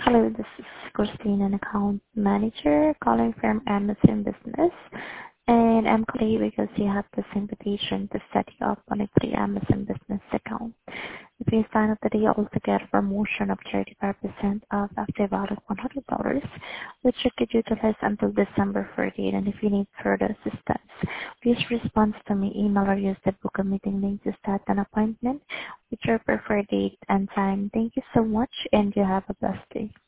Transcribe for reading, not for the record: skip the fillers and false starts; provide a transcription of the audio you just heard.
Hello, this is Christine, an account manager calling from Amazon Business. And I'm calling because you have this invitation to set you up on a free Amazon Business account. If you sign up today, you also get a promotion of 35% off after about $100, which you could utilize until December 30th. And if you need further assistance, please respond to me, email, or use the book a meeting link to start an appointment with your preferred date and time. Thank you so much, and you have a blessed day.